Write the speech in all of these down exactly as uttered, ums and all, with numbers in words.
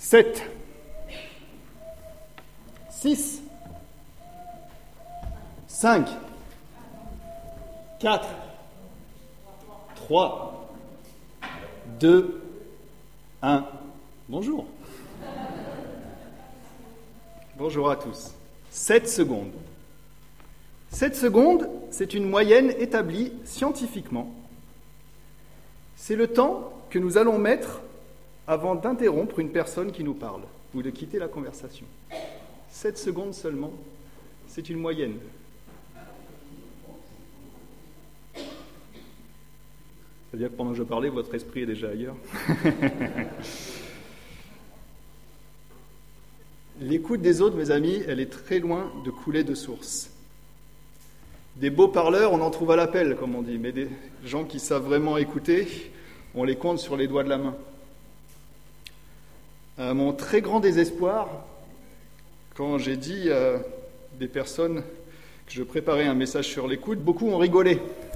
sept, six, cinq, quatre, trois, deux, un. Bonjour. Bonjour à tous. sept secondes. sept secondes, c'est une moyenne établie scientifiquement. C'est le temps que nous allons mettre avant d'interrompre une personne qui nous parle ou de quitter la conversation. sept secondes seulement, c'est une moyenne. C'est-à-dire que pendant que je parlais, votre esprit est déjà ailleurs. L'écoute des autres, mes amis, elle est très loin de couler de source. Des beaux parleurs, on en trouve à l'appel, comme on dit, mais des gens qui savent vraiment écouter, on les compte sur les doigts de la main. À mon très grand désespoir, quand j'ai dit à des personnes que je préparais un message sur l'écoute, beaucoup ont rigolé.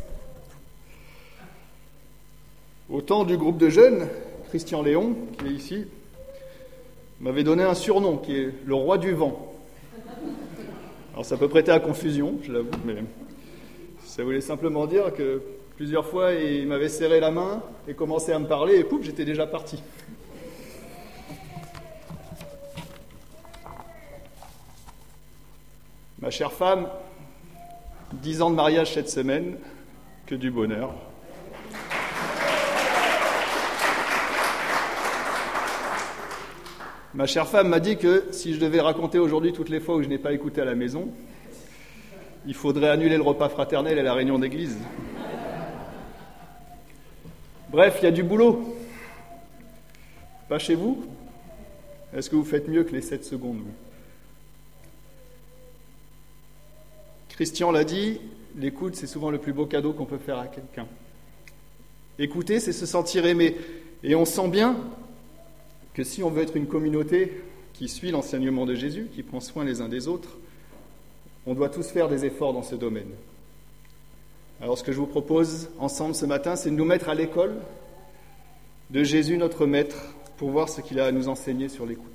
Au temps du groupe de jeunes, Christian Léon, qui est ici, m'avait donné un surnom, qui est le roi du vent. Alors ça peut prêter à confusion, je l'avoue, mais ça voulait simplement dire que plusieurs fois, il m'avait serré la main et commencé à me parler, et pouf, j'étais déjà parti. Ma chère femme, dix ans de mariage cette semaine, que du bonheur. Ma chère femme m'a dit que si je devais raconter aujourd'hui toutes les fois où je n'ai pas écouté à la maison, il faudrait annuler le repas fraternel et la réunion d'église. Bref, il y a du boulot. Pas chez vous? Est-ce que vous faites mieux que les sept secondes, vous? Christian l'a dit, l'écoute, c'est souvent le plus beau cadeau qu'on peut faire à quelqu'un. Écouter, c'est se sentir aimé. Et on sent bien que si on veut être une communauté qui suit l'enseignement de Jésus, qui prend soin les uns des autres, on doit tous faire des efforts dans ce domaine. Alors ce que je vous propose ensemble ce matin, c'est de nous mettre à l'école de Jésus, notre Maître, pour voir ce qu'il a à nous enseigner sur l'écoute.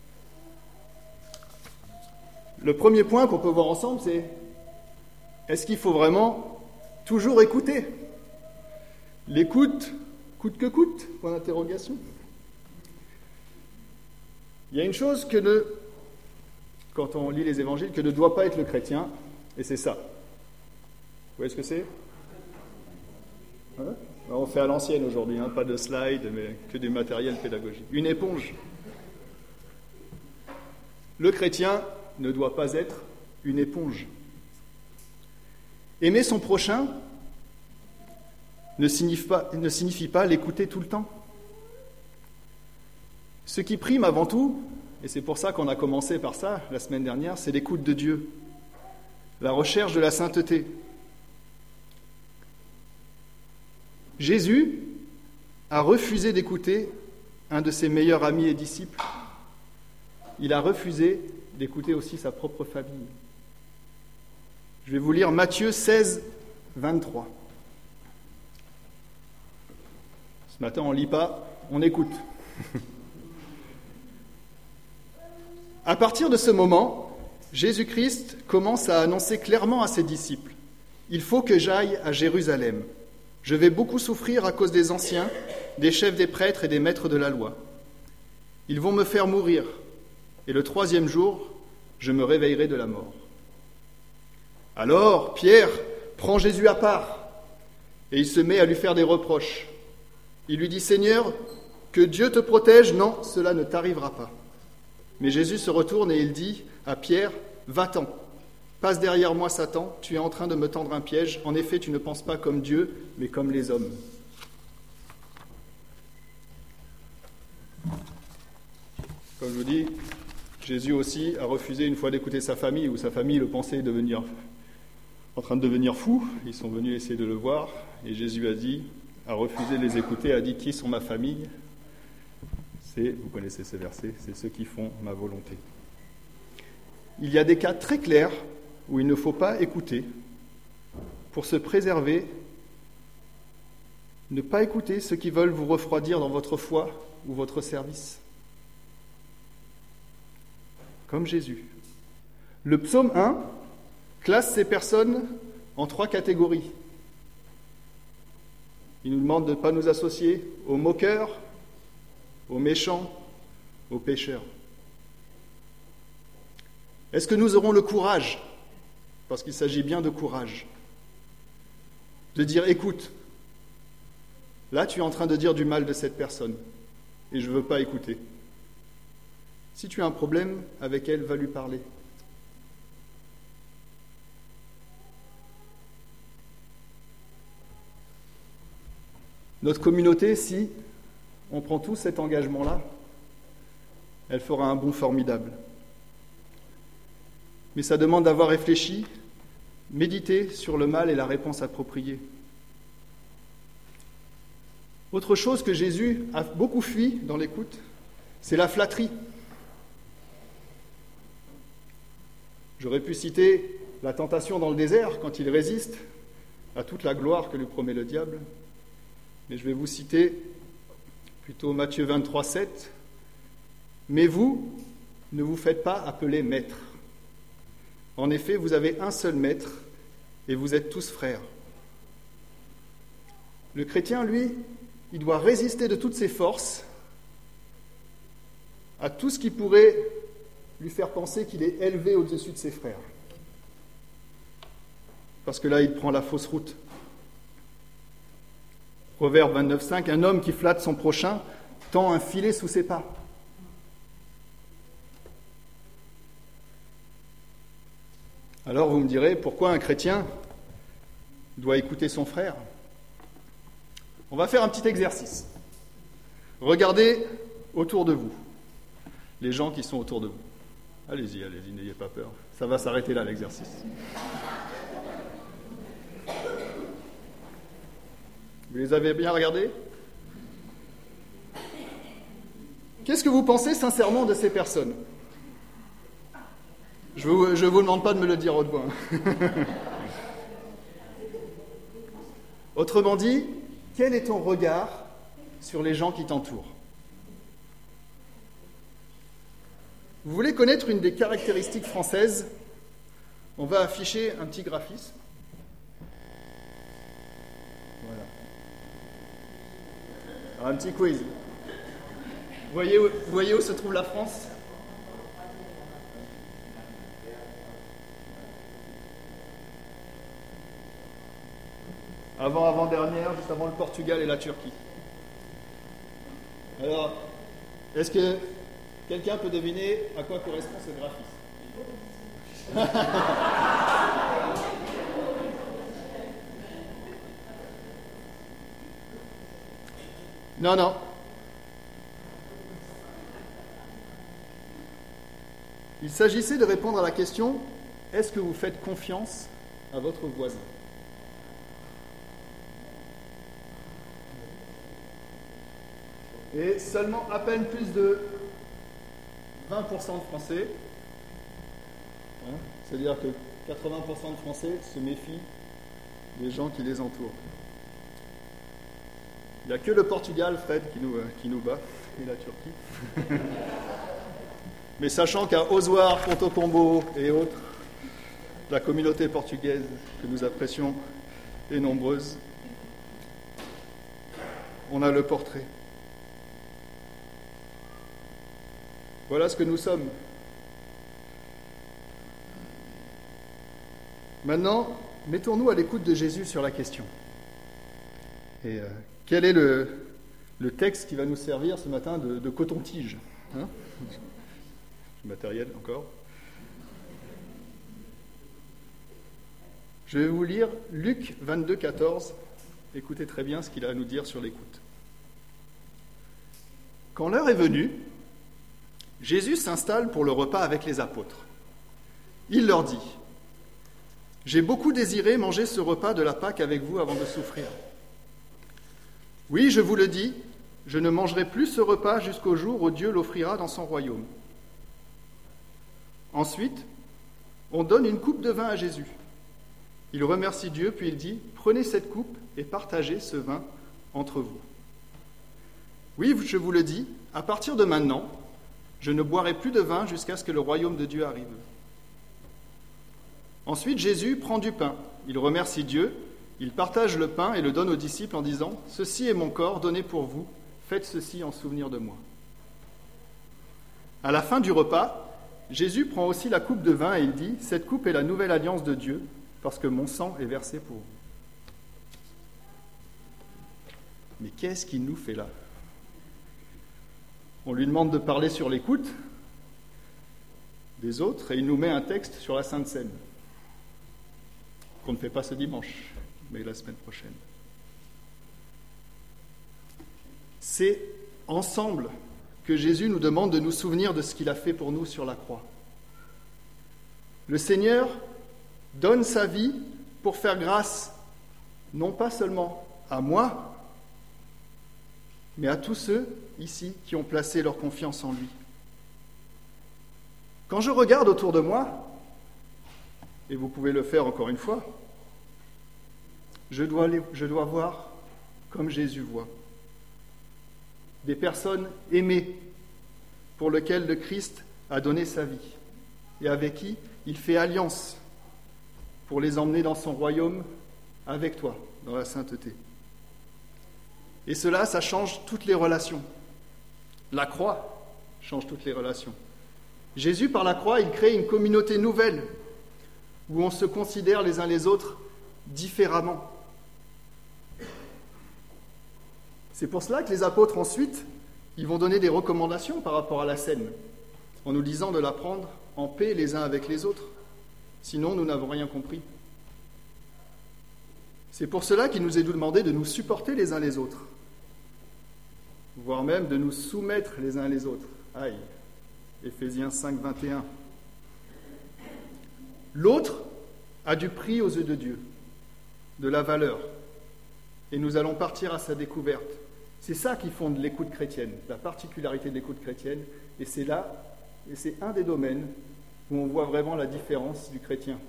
Le premier point qu'on peut voir ensemble, c'est: est-ce qu'il faut vraiment toujours écouter? L'écoute, coûte que coûte, point d'interrogation. Il y a une chose que ne, quand on lit les évangiles, que ne doit pas être le chrétien, et c'est ça. Vous voyez ce que c'est? Hein? On fait à l'ancienne aujourd'hui, hein, pas de slide, mais que du matériel pédagogique. Une éponge. Le chrétien ne doit pas être une éponge. Aimer son prochain ne signifie pas, ne signifie pas l'écouter tout le temps. Ce qui prime avant tout, et c'est pour ça qu'on a commencé par ça la semaine dernière, c'est l'écoute de Dieu, la recherche de la sainteté. Jésus a refusé d'écouter un de ses meilleurs amis et disciples. Il a refusé d'écouter aussi sa propre famille. Je vais vous lire Matthieu seize, vingt-trois. Ce matin, on ne lit pas, on écoute. À partir de ce moment, Jésus-Christ commence à annoncer clairement à ses disciples: « Il faut que j'aille à Jérusalem. Je vais beaucoup souffrir à cause des anciens, des chefs des prêtres et des maîtres de la loi. Ils vont me faire mourir, et le troisième jour, je me réveillerai de la mort. » Alors, Pierre prend Jésus à part, et il se met à lui faire des reproches. Il lui dit: « Seigneur, que Dieu te protège, non, cela ne t'arrivera pas. » Mais Jésus se retourne et il dit à Pierre: « Va-t'en, passe derrière moi, Satan, tu es en train de me tendre un piège. En effet, tu ne penses pas comme Dieu, mais comme les hommes. » Comme je vous dis, Jésus aussi a refusé une fois d'écouter sa famille, où sa famille le pensait devenir, en train de devenir fou. Ils sont venus essayer de le voir, et Jésus a dit, a refusé de les écouter, a dit: « Qui sont ma famille ? C'est, vous connaissez ces versets, c'est ceux qui font ma volonté. » Il y a des cas très clairs où il ne faut pas écouter. Pour se préserver, ne pas écouter ceux qui veulent vous refroidir dans votre foi ou votre service. comme Jésus. Le psaume un classe ces personnes en trois catégories. Il nous demande de ne pas nous associer aux moqueurs, aux méchants, aux pécheurs. Est-ce que nous aurons le courage, parce qu'il s'agit bien de courage, de dire, écoute, là tu es en train de dire du mal de cette personne, et je ne veux pas écouter. Si tu as un problème avec elle, va lui parler. Notre communauté, si on prend tous cet engagement-là, elle fera un bond formidable. Mais ça demande d'avoir réfléchi, médité sur le mal et la réponse appropriée. Autre chose que Jésus a beaucoup fui dans l'écoute, c'est la flatterie. J'aurais pu citer la tentation dans le désert quand il résiste à toute la gloire que lui promet le diable. Mais je vais vous citer plutôt Matthieu vingt-trois, sept. « Mais vous, ne vous faites pas appeler maître. En effet, vous avez un seul maître et vous êtes tous frères. » Le chrétien, lui, il doit résister de toutes ses forces à tout ce qui pourrait lui faire penser qu'il est élevé au-dessus de ses frères. Parce que là, il prend la fausse route. Proverbe vingt-neuf, cinq, un homme qui flatte son prochain tend un filet sous ses pas. Alors vous me direz, pourquoi un chrétien doit écouter son frère ? On va faire un petit exercice. Regardez autour de vous, les gens qui sont autour de vous. Allez-y, allez-y, n'ayez pas peur. Ça va s'arrêter là, l'exercice. Vous les avez bien regardés ? Qu'est-ce que vous pensez sincèrement de ces personnes ? Je ne vous, je vous demande pas de me le dire haute voix. Autrement dit, quel est ton regard sur les gens qui t'entourent ? Vous voulez connaître une des caractéristiques françaises ? On va afficher un petit graphisme. Voilà. Alors, un petit quiz. Vous voyez, où, vous voyez où se trouve la France ? Avant, avant-dernière, juste avant le Portugal et la Turquie. Alors, est-ce que quelqu'un peut deviner à quoi correspond ce graphisme ? Non, non. Il s'agissait de répondre à la question « Est-ce que vous faites confiance à votre voisin ?» Et seulement à peine plus de vingt pour cent de Français, hein, c'est-à-dire que quatre-vingts pour cent de Français se méfient des gens qui les entourent. Il n'y a que le Portugal, Fred, qui nous, euh, qui nous bat, et la Turquie. Mais sachant qu'à Ozoir, Ponto Combo et autres, la communauté portugaise que nous apprécions est nombreuse, on a le portrait. Voilà ce que nous sommes. Maintenant, mettons-nous à l'écoute de Jésus sur la question. Et euh, quel est le, le texte qui va nous servir ce matin de, de coton-tige, hein ? Matériel encore. Je vais vous lire Luc vingt-deux, quatorze. Écoutez très bien ce qu'il a à nous dire sur l'écoute. Quand l'heure est venue, Jésus s'installe pour le repas avec les apôtres. Il leur dit : « J'ai beaucoup désiré manger ce repas de la Pâque avec vous avant de souffrir. Oui, je vous le dis, je ne mangerai plus ce repas jusqu'au jour où Dieu l'offrira dans son royaume. » Ensuite, on donne une coupe de vin à Jésus. Il remercie Dieu, puis il dit : « Prenez cette coupe et partagez ce vin entre vous. Oui, je vous le dis, à partir de maintenant, Je ne boirai plus de vin jusqu'à ce que le royaume de Dieu arrive. » Ensuite, Jésus prend du pain. Il remercie Dieu, il partage le pain et le donne aux disciples en disant « Ceci est mon corps donné pour vous, faites ceci en souvenir de moi. » À la fin du repas, Jésus prend aussi la coupe de vin et il dit « Cette coupe est la nouvelle alliance de Dieu, parce que mon sang est versé pour vous. » Mais qu'est-ce qu'il nous fait là ? On lui demande de parler sur l'écoute des autres et il nous met un texte sur la Sainte Seine, qu'on ne fait pas ce dimanche, mais la semaine prochaine. C'est ensemble que Jésus nous demande de nous souvenir de ce qu'il a fait pour nous sur la croix. Le Seigneur donne sa vie pour faire grâce, non pas seulement à moi, mais à tous ceux ici qui ont placé leur confiance en lui. Quand je regarde autour de moi, et vous pouvez le faire encore une fois, je dois, les, je dois voir comme Jésus voit. Des personnes aimées pour lesquelles le Christ a donné sa vie et avec qui il fait alliance pour les emmener dans son royaume avec toi, dans la sainteté. Et cela, ça change toutes les relations. La croix change toutes les relations. Jésus, par la croix, il crée une communauté nouvelle où on se considère les uns les autres différemment. C'est pour cela que les apôtres, ensuite, ils vont donner des recommandations par rapport à la scène, en nous disant de la prendre en paix les uns avec les autres. Sinon, nous n'avons rien compris. C'est pour cela qu'il nous est demandé de nous supporter les uns les autres, voire même de nous soumettre les uns les autres. Aïe, Éphésiens cinq, vingt et un. L'autre a du prix aux yeux de Dieu, de la valeur, et nous allons partir à sa découverte. C'est ça qui fonde l'écoute chrétienne, la particularité de l'écoute chrétienne, et c'est là, et c'est un des domaines où on voit vraiment la différence du chrétien.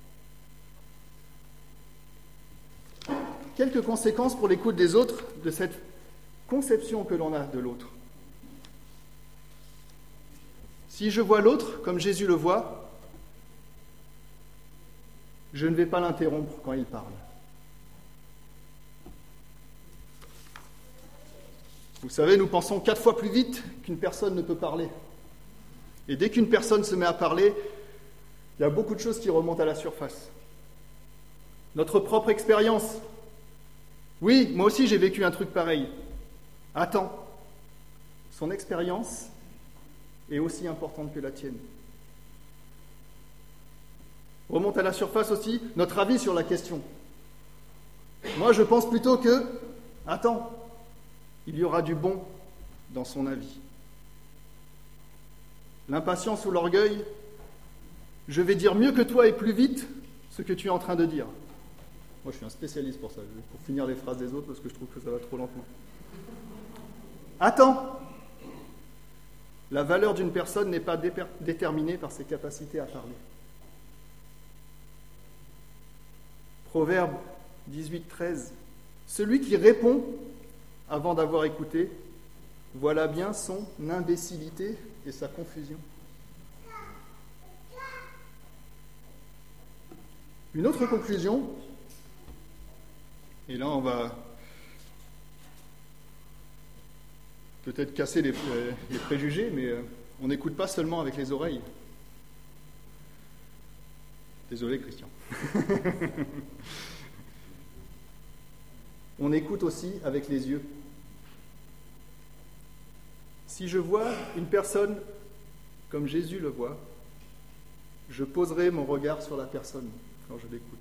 Quelques conséquences pour l'écoute des autres de cette conception que l'on a de l'autre. Si je vois l'autre comme Jésus le voit, je ne vais pas l'interrompre quand il parle. Vous savez, nous pensons quatre fois plus vite qu'une personne ne peut parler. Et dès qu'une personne se met à parler, il y a beaucoup de choses qui remontent à la surface. Notre propre expérience. Oui, moi aussi j'ai vécu un truc pareil. Attends, son expérience est aussi importante que la tienne. Remonte à la surface aussi notre avis sur la question. Moi je pense plutôt que, attends, il y aura du bon dans son avis. L'impatience ou l'orgueil, je vais dire mieux que toi et plus vite ce que tu es en train de dire. Moi, je suis un spécialiste pour ça, pour finir les phrases des autres, parce que je trouve que ça va trop lentement. Attends, la valeur d'une personne n'est pas dé- déterminée par ses capacités à parler. Proverbe dix-huit, treize. Celui qui répond avant d'avoir écouté, voilà bien son imbécilité et sa confusion. Une autre conclusion, et là on va peut-être casser les, les préjugés, mais on n'écoute pas seulement avec les oreilles. Désolé Christian. On écoute aussi avec les yeux. Si je vois une personne comme Jésus le voit, je poserai mon regard sur la personne quand je l'écoute.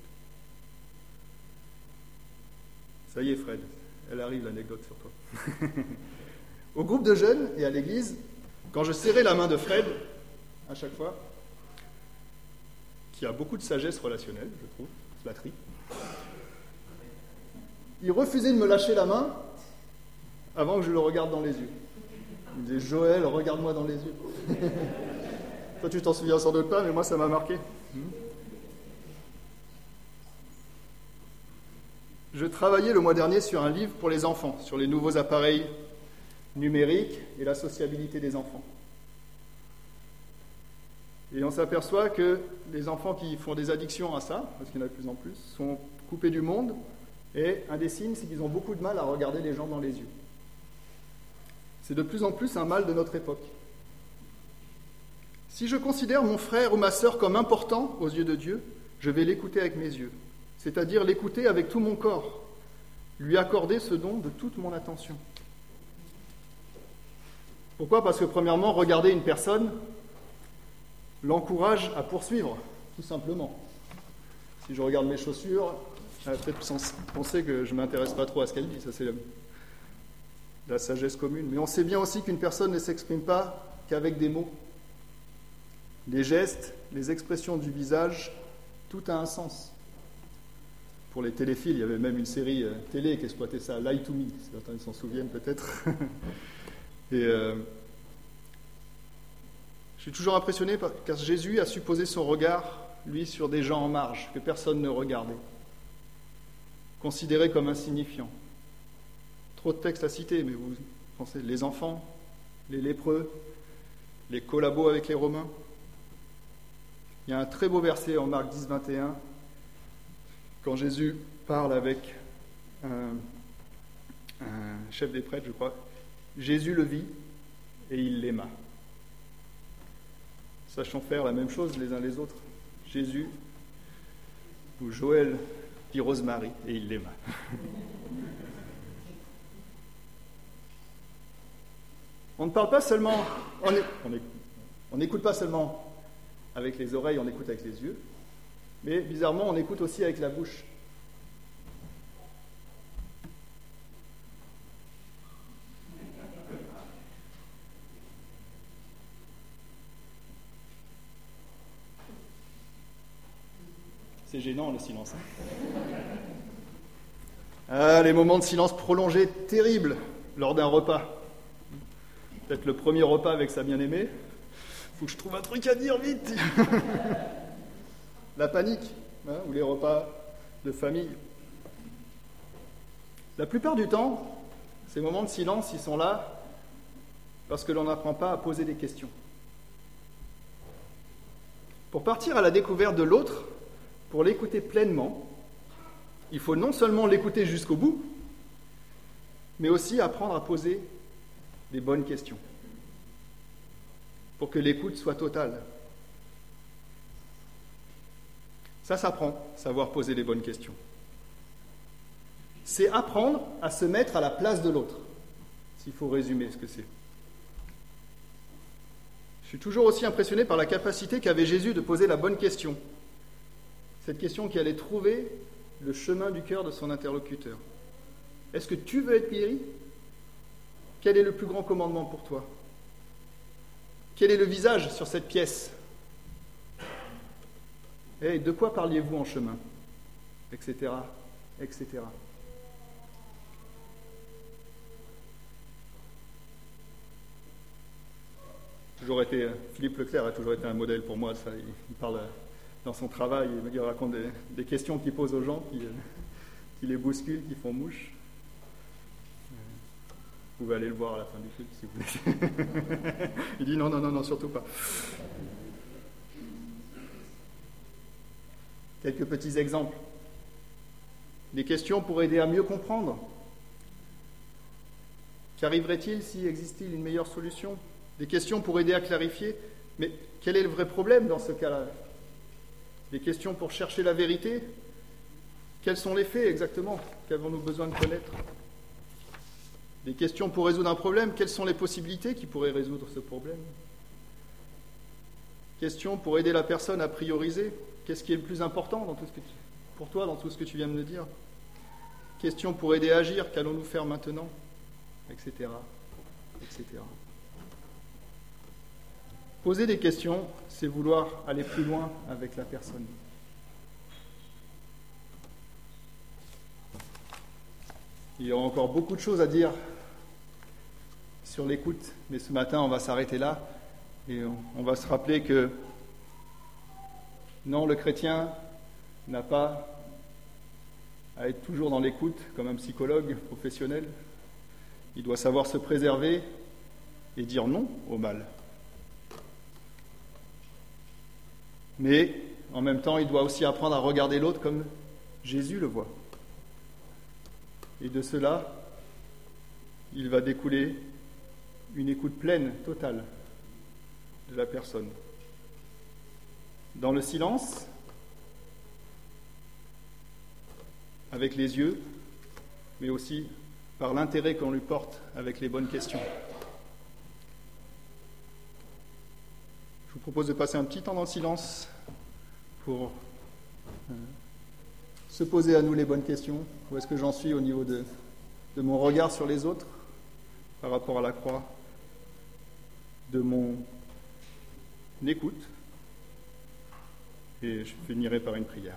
Ça y est Fred, elle arrive l'anecdote sur toi. Au groupe de jeunes et à l'église, quand je serrais la main de Fred, à chaque fois, qui a beaucoup de sagesse relationnelle, je trouve, flatterie, il refusait de me lâcher la main avant que je le regarde dans les yeux. Il me disait « Joël, regarde-moi dans les yeux. » Toi, tu t'en souviens sans doute pas, mais moi, ça m'a marqué. Je travaillais le mois dernier sur un livre pour les enfants, sur les nouveaux appareils numériques et la sociabilité des enfants. Et on s'aperçoit que les enfants qui font des addictions à ça, parce qu'il y en a de plus en plus, sont coupés du monde. Et un des signes, c'est qu'ils ont beaucoup de mal à regarder les gens dans les yeux. C'est de plus en plus un mal de notre époque. Si je considère mon frère ou ma sœur comme important aux yeux de Dieu, je vais l'écouter avec mes yeux, c'est-à-dire l'écouter avec tout mon corps, lui accorder ce don de toute mon attention. Pourquoi ? Parce que premièrement, regarder une personne l'encourage à poursuivre, tout simplement. Si je regarde mes chaussures, elle va peut-être penser que je ne m'intéresse pas trop à ce qu'elle dit, ça c'est la, la sagesse commune. Mais on sait bien aussi qu'une personne ne s'exprime pas qu'avec des mots. Les gestes, les expressions du visage, tout a un sens. Pour les téléphiles, il y avait même une série euh, télé qui exploitait ça, Lie to Me, certains s'en souviennent peut-être. Et euh, je suis toujours impressionné par, car Jésus a su poser son regard, lui, sur des gens en marge, que personne ne regardait, considérés comme insignifiants. Trop de textes à citer, mais vous pensez, les enfants, les lépreux, les collabos avec les Romains. Il y a un très beau verset en Marc dix, vingt et un, quand Jésus parle avec un, un chef des prêtres, je crois. Jésus le vit et il l'aima. Sachons faire la même chose les uns les autres. Jésus ou Joël vit Rosemary et il l'aima. On ne parle pas seulement, on n'écoute pas seulement avec les oreilles, on écoute avec les yeux, mais bizarrement, on écoute aussi avec la bouche. C'est gênant le silence. Ah, les moments de silence prolongés, terribles, lors d'un repas. Peut-être le premier repas avec sa bien-aimée. Faut que je trouve un truc à dire vite. La panique, hein, ou les repas de famille. La plupart du temps, ces moments de silence, ils sont là parce que l'on n'apprend pas à poser des questions. Pour partir à la découverte de l'autre, pour l'écouter pleinement, il faut non seulement l'écouter jusqu'au bout, mais aussi apprendre à poser des bonnes questions, pour que l'écoute soit totale. Ça s'apprend, savoir poser les bonnes questions. C'est apprendre à se mettre à la place de l'autre, s'il faut résumer ce que c'est. Je suis toujours aussi impressionné par la capacité qu'avait Jésus de poser la bonne question. Cette question qui allait trouver le chemin du cœur de son interlocuteur. Est-ce que tu veux être guéri ? Quel est le plus grand commandement pour toi ? Quel est le visage sur cette pièce ? Et de quoi parliez-vous en chemin ? Etc. Etc. Toujours été, Philippe Leclerc a toujours été un modèle pour moi. Ça, il parle dans son travail, il raconte des, des questions qu'il pose aux gens, qui, qui les bousculent, qui font mouche. Vous pouvez aller le voir à la fin du film si vous voulez. Il dit non, non, non, non, surtout pas. Quelques petits exemples. Des questions pour aider à mieux comprendre. Qu'arriverait-il si existait une meilleure solution ? Des questions pour aider à clarifier. Mais quel est le vrai problème dans ce cas-là ? Des questions pour chercher la vérité. Quels sont les faits exactement qu'avons-nous besoin de connaître ? Des questions pour résoudre un problème. Quelles sont les possibilités qui pourraient résoudre ce problème ? Questions pour aider la personne à prioriser. Qu'est-ce qui est le plus important dans tout ce que tu, pour toi dans tout ce que tu viens de me dire ? Questions pour aider à agir. Qu'allons-nous faire maintenant ? Etc. Etc. Poser des questions, c'est vouloir aller plus loin avec la personne. Il y aura encore beaucoup de choses à dire sur l'écoute, mais ce matin, on va s'arrêter là et on va se rappeler que non, le chrétien n'a pas à être toujours dans l'écoute comme un psychologue professionnel. Il doit savoir se préserver et dire non au mal. Mais en même temps, il doit aussi apprendre à regarder l'autre comme Jésus le voit. Et de cela, il va découler une écoute pleine, totale de la personne. Dans le silence, avec les yeux, mais aussi par l'intérêt qu'on lui porte avec les bonnes questions. Je vous propose de passer un petit temps dans le silence pour euh, se poser à nous les bonnes questions. Où est-ce que j'en suis au niveau de, de mon regard sur les autres par rapport à la croix, de mon écoute, et je finirai par une prière.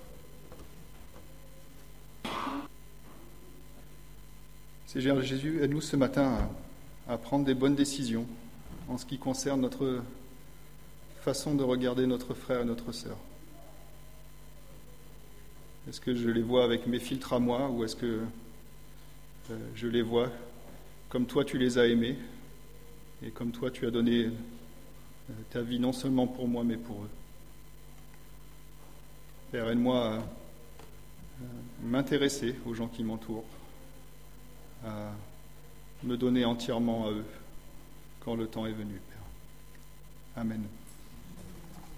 Seigneur Jésus, aide-nous ce matin à, à prendre des bonnes décisions en ce qui concerne notre façon de regarder notre frère et notre sœur. Est-ce que je les vois avec mes filtres à moi, ou est-ce que euh, je les vois comme toi tu les as aimés et comme toi tu as donné euh, ta vie non seulement pour moi mais pour eux. Père, aide-moi à, à m'intéresser aux gens qui m'entourent, à me donner entièrement à eux quand le temps est venu, Père. Amen.